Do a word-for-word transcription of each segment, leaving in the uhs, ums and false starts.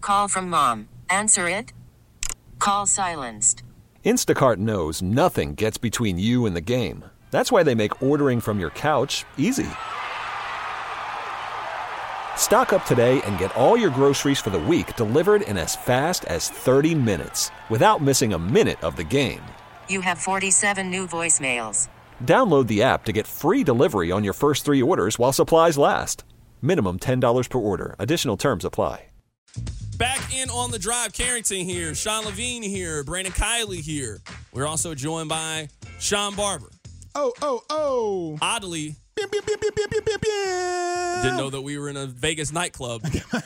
Call from mom. Answer it. Call silenced. Instacart knows nothing gets between you and the game. That's why they make ordering from your couch easy. Stock up today and get all your groceries for the week delivered in as fast as thirty minutes without missing a minute of the game. You have forty-seven new voicemails. Download the app to get free delivery on your first three orders while supplies last. Minimum ten dollars per order. Additional terms apply. Back in On the Drive, Carrington here, Sean Levine here, Brandon Kiley here. We're also joined by Sean Barber. Oh, oh, oh. Oddly, Bim, bim, bim, bim, bim, bim, bim, bim. didn't know that we were in a Vegas nightclub.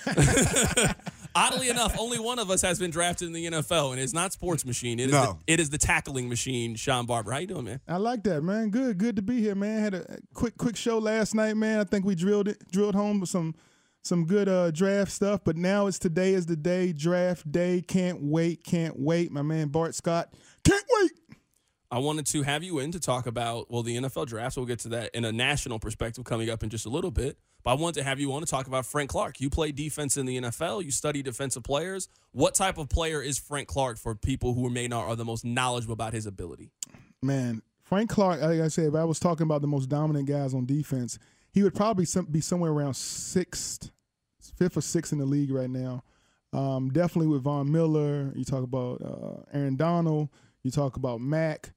Oddly enough, only one of us has been drafted in the N F L, and it's not Sports Machine. It is, No. the, it is the tackling machine, Sean Barber. How you doing, man? I like that, man. Good, good to be here, man. Had a quick, quick show last night, man. I think we drilled it, drilled home with some, some good uh, draft stuff. But now it's today is the day, draft day. Can't wait, can't wait. My man Bart Scott, can't wait. I wanted to have you in to talk about, well, the N F L draft. So we'll get to that in a national perspective coming up in just a little bit. But I wanted to have you on to talk about Frank Clark. You play defense in the N F L. You study defensive players. What type of player is Frank Clark for people who may not are the most knowledgeable about his ability? Man, Frank Clark, like I said, if I was talking about the most dominant guys on defense, he would probably some, be somewhere around sixth, fifth or sixth in the league right now. Um, definitely with Von Miller. You talk about uh, Aaron Donald. You talk about Mack.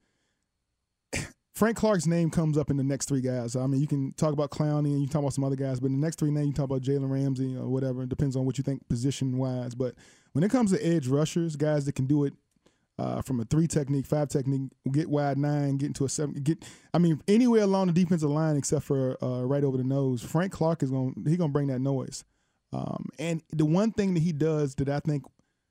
Frank Clark's name comes up in the next three guys. I mean, you can talk about Clowney and you can talk about some other guys, but in the next three names, you can talk about Jalen Ramsey or whatever. It depends on what you think position-wise. But when it comes to edge rushers, guys that can do it uh, from a three technique, five technique, get wide nine, get into a seven, get. I mean, anywhere along the defensive line except for uh, right over the nose, Frank Clark is going. He's going to bring that noise. Um, and the one thing that he does that I think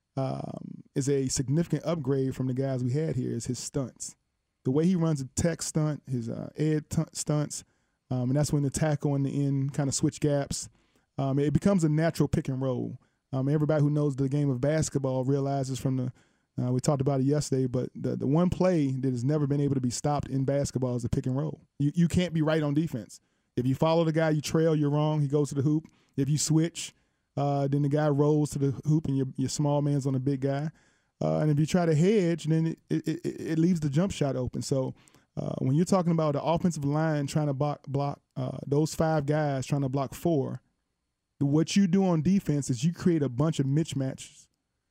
um, is a significant upgrade from the guys we had here is his stunts. The way he runs a tech stunt, his uh, ed t- stunts, um, and that's when the tackle and the end kind of switch gaps. Um, it becomes a natural pick and roll. Um, everybody who knows the game of basketball realizes from the uh, we talked about it yesterday, but the the one play that has never been able to be stopped in basketball is the pick and roll. You you can't be right on defense. If you follow the guy, you trail, you're wrong. He goes to the hoop. If you switch, uh, then the guy rolls to the hoop, and your your small man's on the big guy. Uh, and if you try to hedge, then it, it, it, it leaves the jump shot open. So uh, when you're talking about the offensive line trying to block, block uh, those five guys trying to block four, what you do on defense is you create a bunch of mismatches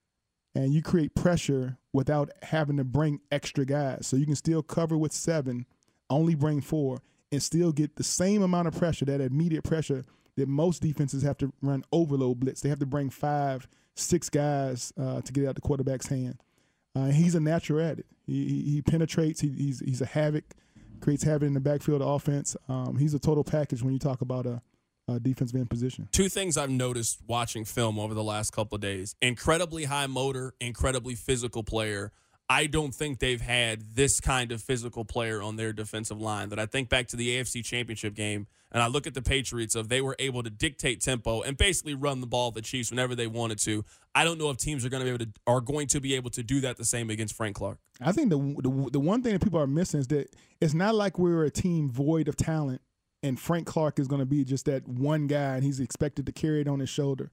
and you create pressure without having to bring extra guys. So you can still cover with seven, only bring four, and still get the same amount of pressure, that immediate pressure that most defenses have to run overload blitz. They have to bring five, six guys uh, to get out the quarterback's hand. Uh, he's a natural at it. He, he, he penetrates. He, he's he's a havoc, creates havoc in the backfield of offense. Um, he's a total package when you talk about a, a defensive end position. Two things I've noticed watching film over the last couple of days. Incredibly high motor, incredibly physical player. I don't think they've had this kind of physical player on their defensive line. That I think back to the A F C Championship game, and I look at the Patriots of they were able to dictate tempo and basically run the ball at the Chiefs whenever they wanted to. I don't know if teams are going to be able to are going to be able to do that the same against Frank Clark. I think the the, the one thing that people are missing is that it's not like we're a team void of talent, and Frank Clark is going to be just that one guy, and he's expected to carry it on his shoulder.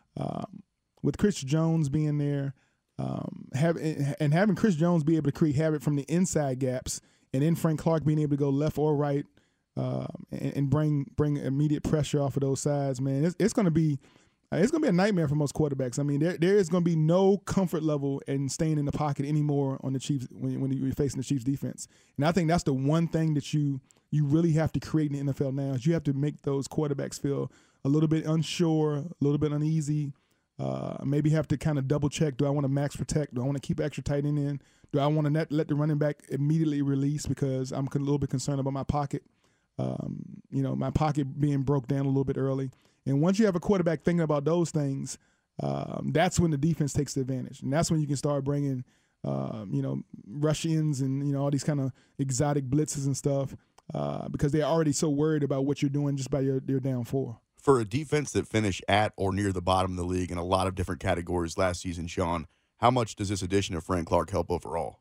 Um, with Chris Jones being there. Um, have, and having Chris Jones be able to create havoc from the inside gaps, and then Frank Clark being able to go left or right uh, and, and bring bring immediate pressure off of those sides, man, it's, it's going to be it's going to be a nightmare for most quarterbacks. I mean, there there is going to be no comfort level in staying in the pocket anymore on the Chiefs when, when you're facing the Chiefs defense. And I think that's the one thing that you you really have to create in the N F L now is you have to make those quarterbacks feel a little bit unsure, a little bit uneasy. Uh, maybe have to kind of double check. Do I want to max protect? Do I want to keep extra tight end in? Do I want to net, let the running back immediately release because I'm a little bit concerned about my pocket? Um, you know, my pocket being broke down a little bit early. And once you have a quarterback thinking about those things, um, that's when the defense takes the advantage, and that's when you can start bringing, uh, you know, rush-ins and you know all these kind of exotic blitzes and stuff uh, because they're already so worried about what you're doing just by your, your down four. For a defense that finished at or near the bottom of the league in a lot of different categories last season, Sean, how much does this addition of Frank Clark help overall?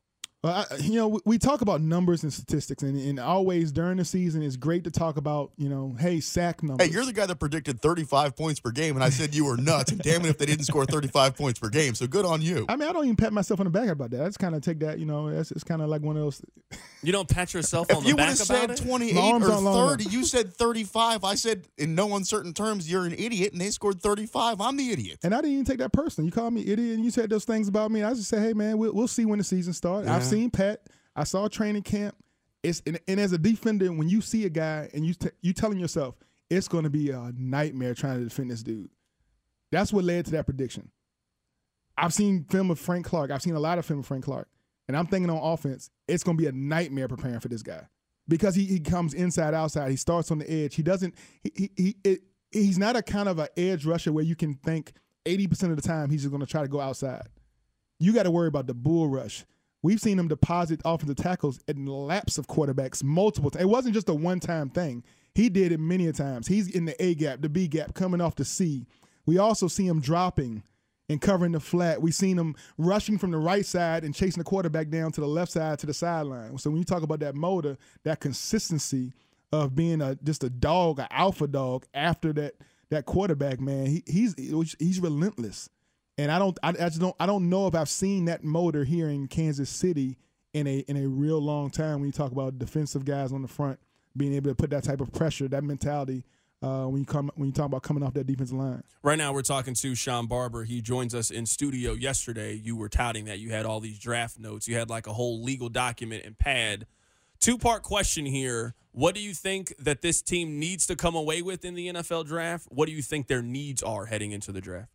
Well, I, you know, we, we talk about numbers and statistics, and, and always during the season, it's great to talk about, you know, hey, sack numbers. Hey, you're the guy that predicted thirty-five points per game, and I said you were nuts. And damn it, if they didn't score thirty-five points per game, so good on you. I mean, I don't even pat myself on the back about that. I just kind of take that, you know, it's, it's kind of like one of those. You don't pat yourself on If the you would back have about said it? twenty-eight My arms or aren't long thirty, enough. you said thirty-five. I said, in no uncertain terms, you're an idiot, and they scored thirty-five. I'm the idiot. And I didn't even take that personal. You called me idiot, and you said those things about me. I just say, hey, man, we'll, we'll see when the season starts. Yeah. I've seen Pat. I saw training camp. It's and, and as a defender, when you see a guy and you t- you telling yourself it's going to be a nightmare trying to defend this dude, that's what led to that prediction. I've seen film of Frank Clark. I've seen a lot of film of Frank Clark, and I'm thinking on offense, it's going to be a nightmare preparing for this guy because he, he comes inside outside. He starts on the edge. He doesn't. He he, he it, he's not a kind of an edge rusher where you can think eighty percent of the time he's just going to try to go outside. You got to worry about the bull rush. We've seen him deposit offensive tackles in laps of quarterbacks multiple times. It wasn't just a one-time thing. He did it many a times. He's in the A gap, the B gap, coming off the C. We also see him dropping and covering the flat. We've seen him rushing from the right side and chasing the quarterback down to the left side to the sideline. So when you talk about that motor, that consistency of being a just a dog, an alpha dog after that that quarterback, man, he, he's he's relentless. And I don't, I, I just don't, I don't know if I've seen that motor here in Kansas City in a in a real long time. When you talk about defensive guys on the front being able to put that type of pressure, that mentality, uh, when you come when you talk about coming off that defensive line. Right now, we're talking to Sean Barber. He joins us in studio yesterday. You were touting that you had all these draft notes. You had like a whole legal document and pad. Two part question here. What do you think that this team needs to come away with in the N F L draft? What do you think their needs are heading into the draft?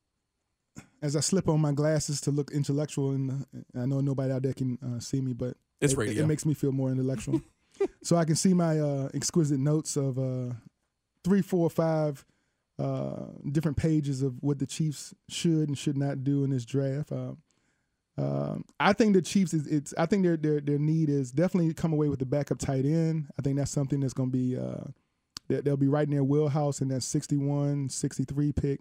As I slip on my glasses to look intellectual, and I know nobody out there can uh, see me, but It's it, radio. it makes me feel more intellectual. So I can see my uh, exquisite notes of uh, three, four, five uh, different pages of what the Chiefs should and should not do in this draft. Uh, uh, I think the Chiefs is it's. I think their their their need is definitely come away with the backup tight end. I think that's something that's going to be uh, they'll be right in their wheelhouse in that sixty-one, sixty-three pick.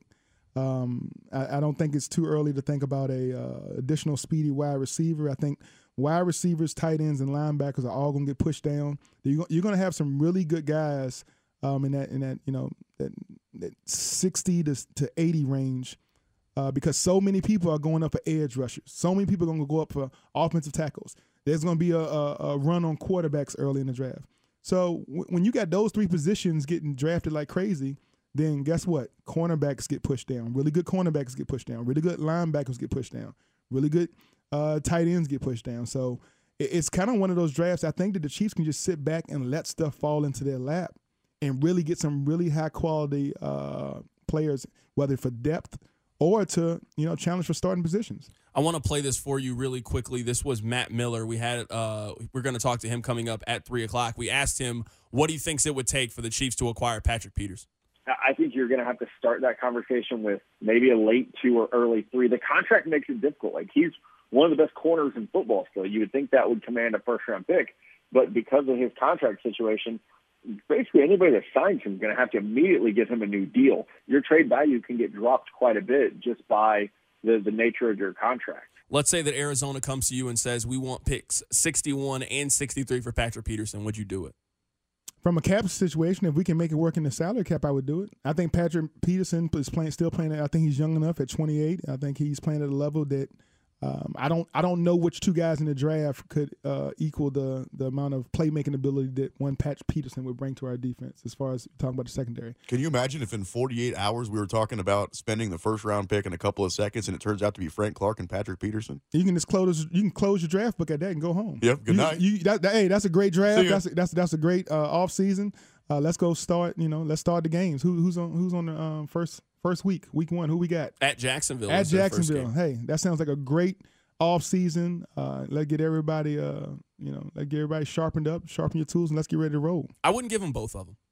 Um, I, I don't think it's too early to think about a uh, additional speedy wide receiver. I think wide receivers, tight ends, and linebackers are all going to get pushed down. You're, you're going to have some really good guys um, in that in that you know that, that sixty to eighty range uh, because so many people are going up for edge rushers. So many people are going to go up for offensive tackles. There's going to be a, a, a run on quarterbacks early in the draft. So w- when you got those three positions getting drafted like crazy, then guess what? Cornerbacks get pushed down. Really good cornerbacks get pushed down. Really good linebackers get pushed down. Really good uh, tight ends get pushed down. So it, it's kind of one of those drafts. I think that the Chiefs can just sit back and let stuff fall into their lap and really get some really high quality uh, players, whether for depth or to you know challenge for starting positions. I want to play this for you really quickly. This was Matt Miller. We had uh, we're going to talk to him coming up at three o'clock. We asked him what he thinks it would take for the Chiefs to acquire Patrick Peterson. I think you're going to have to start that conversation with maybe a late two or early three. The contract makes it difficult. Like, he's one of the best corners in football still. You would think that would command a first-round pick, but because of his contract situation, basically anybody that signs him is going to have to immediately give him a new deal. Your trade value can get dropped quite a bit just by the, the nature of your contract. Let's say that Arizona comes to you and says, we want picks sixty-one and sixty-three for Patrick Peterson. Would you do it? From a cap situation, if we can make it work in the salary cap, I would do it. I think Patrick Peterson is playing, still playing. I think he's young enough at twenty-eight. I think he's playing at a level that um, I don't. I don't know which two guys in the draft could uh, equal the the amount of playmaking ability that one Pat Peterson would bring to our defense. As far as talking about the secondary, Can you imagine if in forty-eight hours we were talking about spending the first round pick in a couple of seconds, and it turns out to be Frank Clark and Patrick Peterson? you can just close. You can close your draft book at that and go home. Yep, good You- night. You, that, that- hey, that's a great See draft. ya. That's a, that's that's a great uh, off season. Uh, let's go start. You know, let's start the games. Who, who's on Who's on the um, first first week? Week one. Who we got? At Jacksonville. At is their first Jacksonville. game. Hey, that sounds like a great off season. Uh, let's get everybody. Uh, you know, let's get everybody sharpened up. Sharpen your tools, and let's get ready to roll. I wouldn't give them both of them.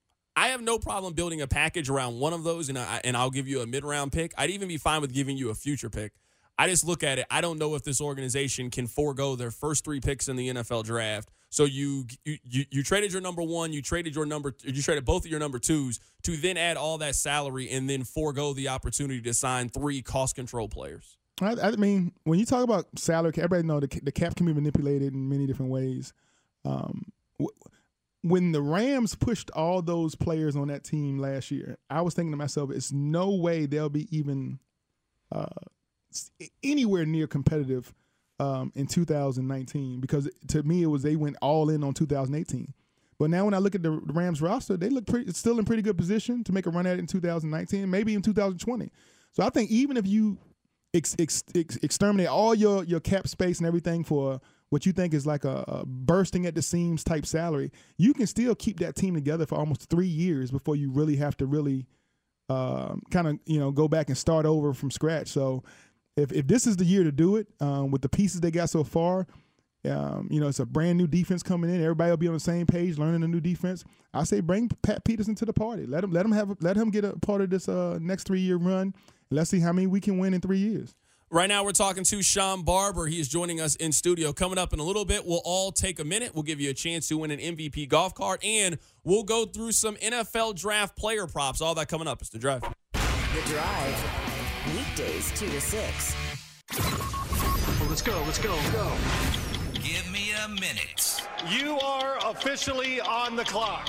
I have no problem building a package around one of those, and I, and I'll give you a mid-round pick. I'd even be fine with giving you a future pick. I just look at it. I don't know if this organization can forego their first three picks in the N F L draft. So you you you, you traded your number one, you traded your number, you traded both of your number twos to then add all that salary and then forego the opportunity to sign three cost control players. I, I mean, when you talk about salary, everybody know the, the cap can be manipulated in many different ways. Um, w- when the Rams pushed all those players on that team last year, I was thinking to myself, it's no way they'll be even uh, anywhere near competitive um, in two thousand nineteen, because to me it was they went all in on two thousand eighteen. But now when I look at the Rams roster, they look pretty, still in pretty good position to make a run at it in two thousand nineteen, maybe in two thousand twenty. So I think even if you ex- ex- ex- exterminate all your, your cap space and everything for what you think is like a, a bursting at the seams type salary, you can still keep that team together for almost three years before you really have to really uh, kind of, you know, go back and start over from scratch. So if, if this is the year to do it, um, with the pieces they got so far, um, you know, it's a brand new defense coming in. Everybody will be on the same page, learning a new defense. I say bring Pat Peterson to the party. Let him let him have let him get a part of this uh, next three year run. Let's see how many we can win in three years. Right now, we're talking to Sean Barber. He is joining us in studio. Coming up in a little bit, we'll all take a minute. We'll give you a chance to win an M V P golf cart, and we'll go through some N F L draft player props. All that coming up. It's The Drive. The Drive. Weekdays two to six. Well, let's go. Let's go. Go. Give me a minute. You are officially on the clock.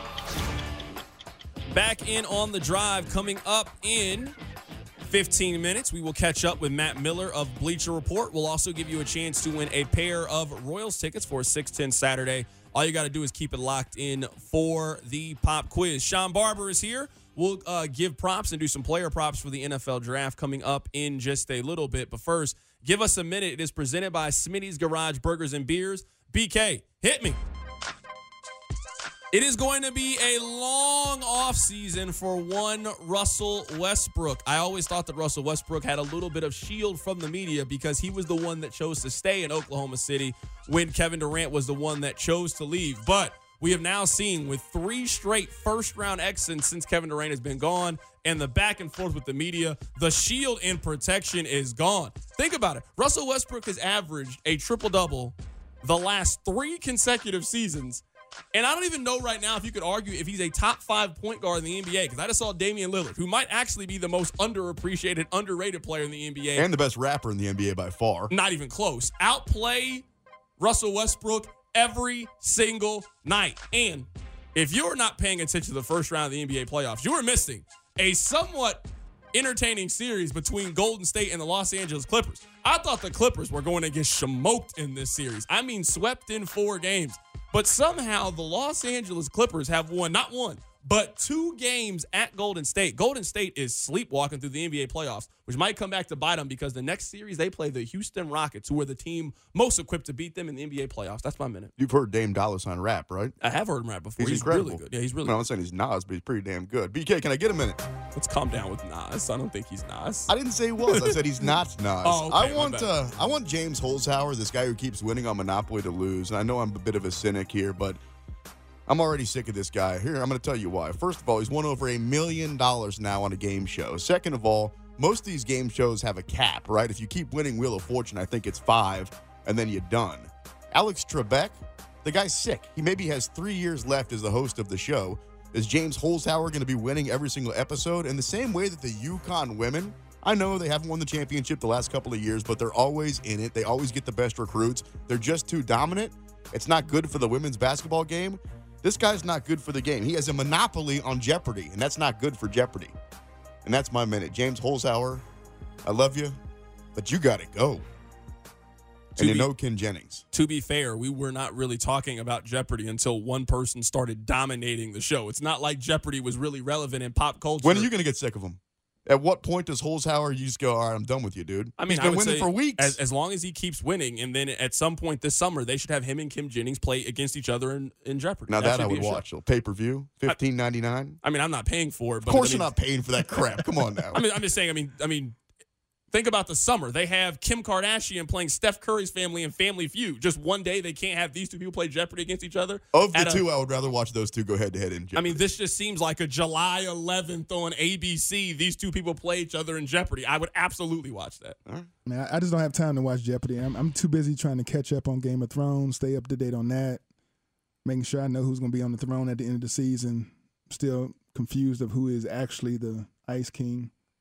Back in on The Drive. Coming up in fifteen minutes, we will catch up with Matt Miller of Bleacher Report. We'll also give you a chance to win a pair of Royals tickets for six ten Saturday. All you got to do is keep it locked in for the pop quiz. Sean Barber is here. We'll uh, give props and do some player props for the N F L draft coming up in just a little bit. But first, give us a minute. It is presented by Smitty's Garage Burgers and Beers. B K, hit me. It is going to be a long offseason for one Russell Westbrook. I always thought that Russell Westbrook had a little bit of shield from the media because he was the one that chose to stay in Oklahoma City when Kevin Durant was the one that chose to leave. But we have now seen with three straight first-round exits since Kevin Durant has been gone and the back and forth with the media, the shield and protection is gone. Think about it. Russell Westbrook has averaged a triple-double the last three consecutive seasons. And I don't even know right now if you could argue if he's a top five point guard in the N B A, because I just saw Damian Lillard, who might actually be the most underappreciated, underrated player in the N B A. And the best rapper in the N B A by far. Not even close. Outplay Russell Westbrook every single night. And if you're not paying attention to the first round of the N B A playoffs, you are missing a somewhat entertaining series between Golden State and the Los Angeles Clippers. I thought the Clippers were going to get smoked in this series. I mean, swept in four games. But somehow the Los Angeles Clippers have won, not one, but two games at Golden State. Golden State is sleepwalking through the N B A playoffs, which might come back to bite them because the next series they play the Houston Rockets, who are the team most equipped to beat them in the N B A playoffs. That's my minute. You've heard Dame Dollar Sign rap, right? I have heard him rap before. He's, He's incredible. really good. Yeah, he's really no, good. I'm not saying he's Nas, but he's pretty damn good. B K, can I get a minute? Let's calm down with Nas. I don't think he's Nas. I didn't say he was. I said he's not Nas. Oh, okay, I want uh, I want James Holzhauer, this guy who keeps winning on Monopoly, to lose. And I know I'm a bit of a cynic here, but I'm already sick of this guy. Here, I'm going to tell you why. First of all, he's won over a million dollars now on a game show. Second of all, most of these game shows have a cap, right? If you keep winning Wheel of Fortune, I think it's five, and then you're done. Alex Trebek, the guy's sick. He maybe has three years left as the host of the show. Is James Holzhauer going to be winning every single episode? In the same way that the UConn women, I know they haven't won the championship the last couple of years, but they're always in it. They always get the best recruits. They're just too dominant. It's not good for the women's basketball game. This guy's not good for the game. He has a monopoly on Jeopardy, and that's not good for Jeopardy. And that's my minute. James Holzhauer, I love you, but you got to go. And you know Ken Jennings. To be fair, we were not really talking about Jeopardy until one person started dominating the show. It's not like Jeopardy was really relevant in pop culture. When are you going to get sick of him? At what point does Holzhauer, you just go, all right, I'm done with you, dude? I mean, He's been I would winning say for weeks. As, as long as he keeps winning, and then at some point this summer, they should have him and Kim Jennings play against each other in, in Jeopardy. Now that, that I would would watch. Pay-per-view, fifteen ninety-nine. I mean, I'm not paying for it. But of course I mean, you're not paying for that crap. Come on now. I mean, I'm just saying, I mean, I mean, think about the summer. They have Kim Kardashian playing Steph Curry's family in Family Feud. Just one day, they can't have these two people play Jeopardy against each other. Of the two, a, I would rather watch those two go head-to-head in Jeopardy. I mean, this just seems like a July eleventh on A B C. These two people play each other in Jeopardy. I would absolutely watch that. Right. Man, I just don't have time to watch Jeopardy. I'm, I'm too busy trying to catch up on Game of Thrones, stay up to date on that, making sure I know who's going to be on the throne at the end of the season. Still confused of who is actually the Ice King.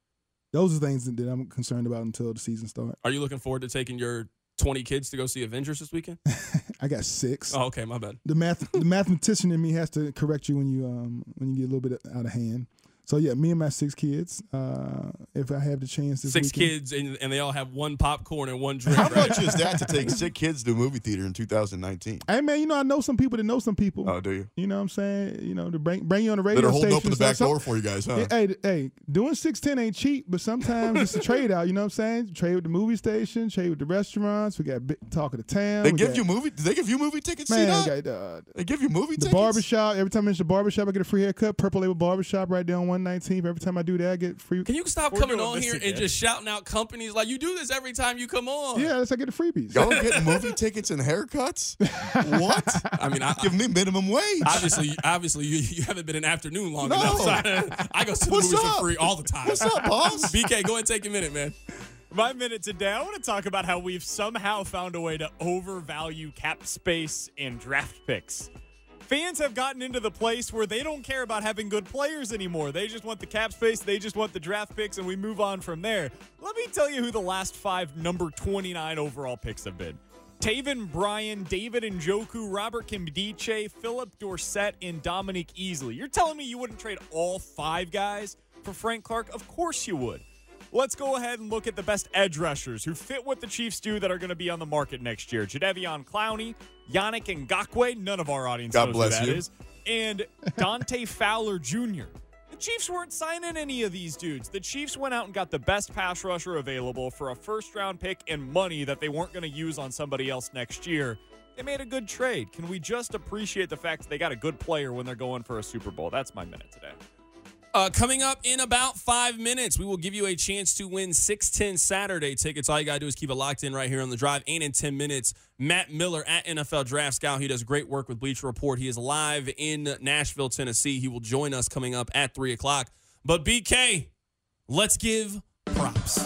those are things that I'm concerned about until the season starts. Are you looking forward to taking your twenty kids to go see Avengers this weekend? I got six. Oh, okay, my bad. The math, the mathematician in me has to correct you when you um when you get a little bit out of hand. So yeah, me and my six kids. Uh, if I have the chance this six weekend. kids and, and they all have one popcorn and one drink. How right? much is that to take six kids to a movie theater in two thousand nineteen? Hey man, you know I know some people that know some people. Oh, do you? You know what I'm saying? You know to bring bring you on the radio That are holding station. open the so- back so- door for you guys, huh? Hey, hey, doing six ten ain't cheap, but sometimes it's a trade out. You know what I'm saying? Trade with the movie station, trade with the restaurants. We got big talk of the town. They we give got, you movie. Do they give you movie tickets? man. See We that? got, uh, They give you movie the tickets. barbershop. Every time I mention the barbershop, I get a free haircut. Purple Label Barbershop right there on one nineteenth. Every time I do that, I get free. Can you stop We're coming doing on this here again. and just shouting out companies like you do this every time you come on? Yeah, that's how I get the freebies. Y'all get movie tickets and haircuts? What? I mean, I, Give me minimum wage. obviously, obviously, you, you haven't been in afternoon long No. enough. So I, I go to the What's movies up? for free all the time. What's up, boss? B K, go ahead and take a minute, man. My minute today, I want to talk about how we've somehow found a way to overvalue cap space and draft picks. Fans have gotten into the place where they don't care about having good players anymore. They just want the cap space, they just want the draft picks, and we move on from there. Let me tell you who the last five number twenty-nine overall picks have been. Taven Bryan, David Njoku, Robert Kimdiche, Philip Dorsett, and Dominique Easley. You're telling me you wouldn't trade all five guys for Frank Clark? Of course you would. Let's go ahead and look at the best edge rushers who fit what the Chiefs do that are going to be on the market next year. Jadeveon Clowney, Yannick Ngakoue, none of our audience God knows bless who that you. is, and Dante Fowler Junior The Chiefs weren't signing any of these dudes. The Chiefs went out and got the best pass rusher available for a first-round pick and money that they weren't going to use on somebody else next year. They made a good trade. Can we just appreciate the fact that they got a good player when they're going for a Super Bowl? That's my minute today. Uh, coming up in about five minutes, we will give you a chance to win six ten Saturday tickets. All you got to do is keep it locked in right here on The Drive. And in ten minutes, Matt Miller at N F L Draft Scout. He does great work with Bleacher Report. He is live in Nashville, Tennessee. He will join us coming up at three o'clock. But B K, let's give props.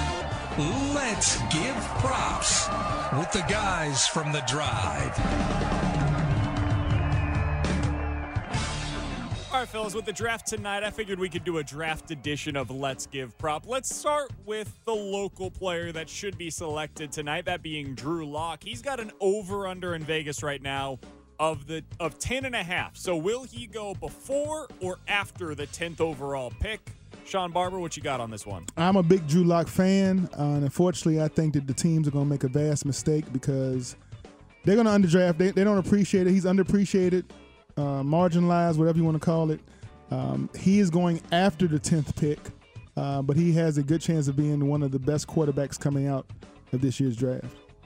Let's give props with the guys from The Drive. All right, fellas, with the draft tonight, I figured we could do a draft edition of Let's Give Prop. Let's start with the local player that should be selected tonight, that being Drew Lock. He's got an over-under in Vegas right now of the of ten and a half. So will he go before or after the tenth overall pick? Sean Barber, what you got on this one? I'm a big Drew Lock fan, uh, and unfortunately, I think that the teams are going to make a vast mistake because they're going to underdraft. They, they don't appreciate it. He's underappreciated, uh, marginalized, whatever you want to call it. Um, he is going after the tenth pick, uh, but he has a good chance of being one of the best quarterbacks coming out of this year's draft.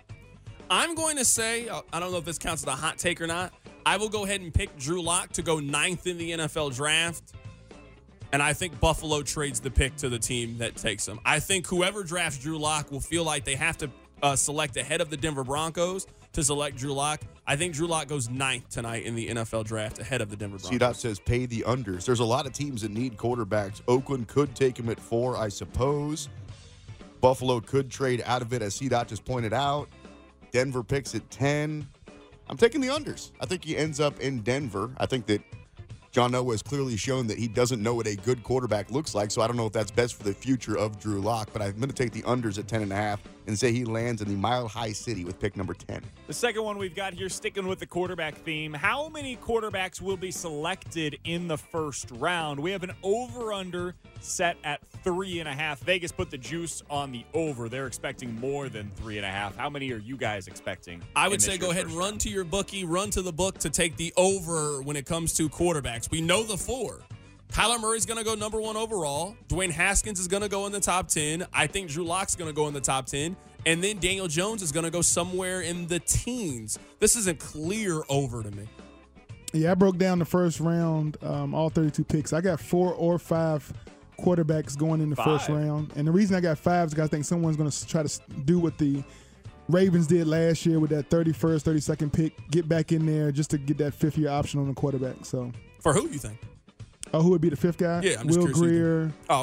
I'm going to say, I don't know if this counts as a hot take or not, I will go ahead and pick Drew Lock to go ninth in the N F L draft. And I think Buffalo trades the pick to the team that takes him. I think whoever drafts Drew Lock will feel like they have to uh, select ahead of the Denver Broncos to select Drew Lock. I think Drew Lock goes ninth tonight in the N F L draft ahead of the Denver Broncos. C Dot says pay the unders. There's a lot of teams that need quarterbacks. Oakland could take him at four, I suppose. Buffalo could trade out of it, as C Dot just pointed out. Denver picks at ten. I'm taking the unders. I think he ends up in Denver. I think that John Noah has clearly shown that he doesn't know what a good quarterback looks like, so I don't know if that's best for the future of Drew Lock, but I'm going to take the unders at ten and a half and say he lands in the Mile High City with pick number ten. The second one we've got here, sticking with the quarterback theme, how many quarterbacks will be selected in the first round? We have an over-under set at three and a half. Vegas put the juice on the over. They're expecting more than three and a half. How many are you guys expecting? I would say go ahead and run to your bookie, run to the book to take the over when it comes to quarterbacks. We know the four. Kyler Murray's going to go number one overall. Dwayne Haskins is going to go in the top ten. I think Drew Lock's going to go in the top ten. And then Daniel Jones is going to go somewhere in the teens. This isn't clear over to me. Yeah, I broke down the first round, um, all thirty-two picks. I got four or five quarterbacks going in the Five. first round. And the reason I got five is because I think someone's going to try to do what the Ravens did last year with that thirty-first, thirty-second pick, get back in there just to get that fifth-year option on the quarterback. So, For who, you think? oh, who would be the fifth guy? Yeah, I'm just Will curious who you Grier, Oh, okay.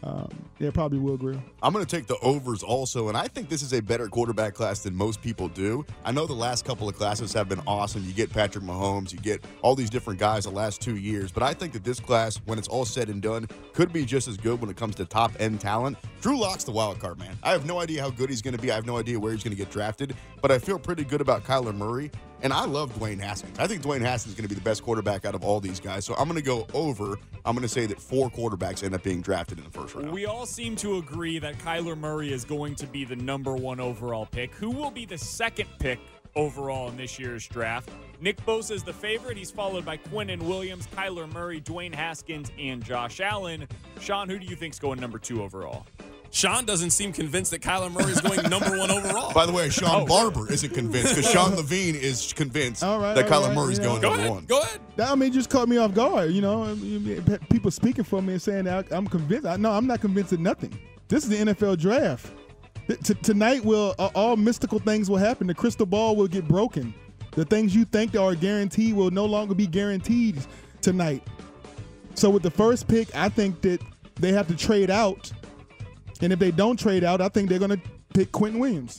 um, yeah, probably Will Grier. I'm going to take the overs also, and I think this is a better quarterback class than most people do. I know the last couple of classes have been awesome. You get Patrick Mahomes, you get all these different guys the last two years, but I think that this class, when it's all said and done, could be just as good when it comes to top-end talent. Drew Lock's the wild card, man. I have no idea how good he's going to be. I have no idea where he's going to get drafted, but I feel pretty good about Kyler Murray, and I love Dwayne Haskins. I think Dwayne Haskins is going to be the best quarterback out of all these guys, so I'm going to go over. I'm going to say that four quarterbacks end up being drafted in the first round. We all seem to agree that Kyler Murray is going to be the number one overall pick. Who will be the second pick overall in this year's draft? Nick Bosa is the favorite. He's followed by Quinnen Williams, Kyler Murray, Dwayne Haskins, and Josh Allen. Sean, who do you think's going number two overall? Sean doesn't seem convinced that Kyler Murray is going number one overall. By the way, Sean Oh. Barber isn't convinced because Sean Levine is convinced All right, that all Kyler right, Murray's yeah. going Go number ahead. one. Go ahead. That, I mean, just caught me off guard. You know, I mean, people speaking for me and saying that I'm convinced. I, no, I'm not convinced of nothing. This is the N F L draft. T- tonight, will uh, all mystical things will happen. The crystal ball will get broken. The things you think are guaranteed will no longer be guaranteed tonight. So with the first pick, I think that they have to trade out. And if they don't trade out, I think they're going to pick Quinnen Williams.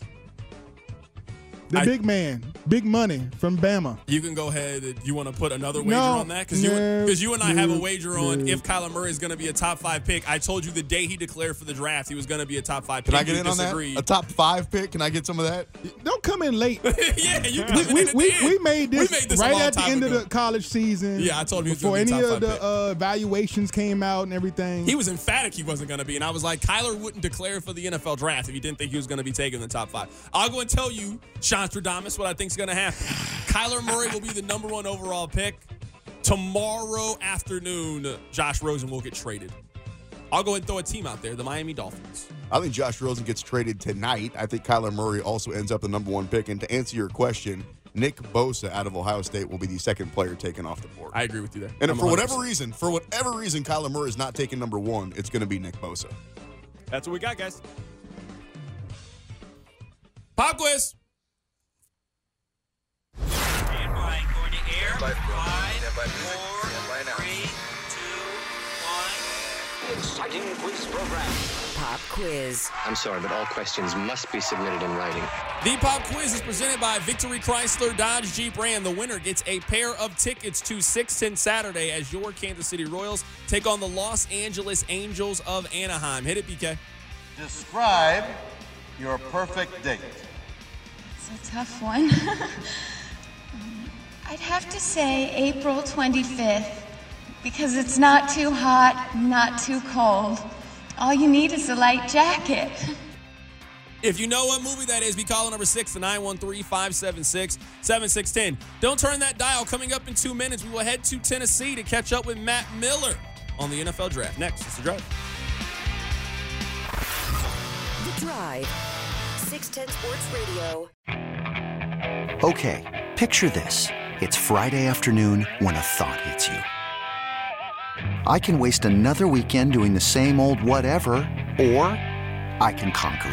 The I- big man, big money from Bama. You can go ahead. You want to put another wager No, on that? Because you, no, 'cause you and I have a no, wager on no. if Kyler Murray is going to be a top five pick. I told you the day he declared for the draft, he was going to be a top five pick. Can I get You in on that? disagreed. A top five pick? Can I get some of that? Don't come in late. yeah, you we, come we, in at we, the end. we made this, We made this a right long at the time end ago. of the college season. Yeah, I told him he was before gonna be any a top of the five pick. uh, evaluations came out and everything. He was emphatic he wasn't going to be, and I was like, Kyler wouldn't declare for the N F L draft if he didn't think he was going to be taken in the top five. I'll go and tell you, Sean Stradamus, what I think is going to happen. Kyler Murray will be the number one overall pick. Tomorrow afternoon, Josh Rosen will get traded. I'll go and throw a team out there, the Miami Dolphins. I think Josh Rosen gets traded tonight. I think Kyler Murray also ends up the number one pick. And to answer your question, Nick Bosa out of Ohio State will be the second player taken off the board. I agree with you there. And I'm if for one hundred whatever percent. reason, for whatever reason, Kyler Murray is not taking number one, it's going to be Nick Bosa. That's what we got, guys. Pop quiz. Stand by, going to air. Five, four, three, two, one. Exciting quiz program. Pop quiz. I'm sorry, but all questions must be submitted in writing. The pop quiz is presented by Victory Chrysler Dodge Jeep Ram. The winner gets a pair of tickets to six ten Saturday as your Kansas City Royals take on the Los Angeles Angels of Anaheim. Hit it, B K. Describe your perfect date. It's a tough one. I'd have to say April twenty-fifth because it's not too hot, not too cold. All you need is a light jacket. If you know what movie that is, be calling number six to nine one three, five seven six, seven six one zero. Don't turn that dial. Coming up in two minutes, we will head to Tennessee to catch up with Matt Miller on the N F L Draft. Next, it's The Drive. The Drive. six ten Sports Radio. Okay, picture this. It's Friday afternoon when a thought hits you. I can waste another weekend doing the same old whatever, or I can conquer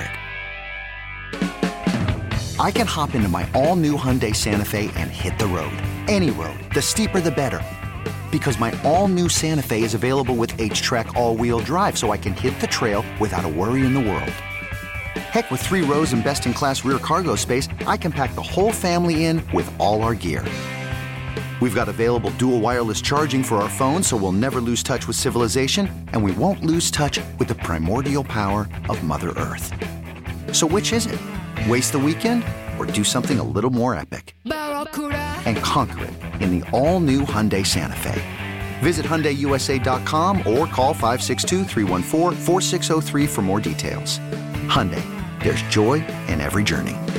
it. I can hop into my all-new Hyundai Santa Fe and hit the road. Any road. The steeper, the better. Because my all-new Santa Fe is available with H-Track all-wheel drive, so I can hit the trail without a worry in the world. Heck, with three rows and best-in-class rear cargo space, I can pack the whole family in with all our gear. We've got available dual wireless charging for our phones, so we'll never lose touch with civilization, and we won't lose touch with the primordial power of Mother Earth. So which is it? Waste the weekend or do something a little more epic? And conquer it in the all-new Hyundai Santa Fe. Visit Hyundai U S A dot com or call five six two, three one four, four six zero three for more details. Hyundai, there's joy in every journey.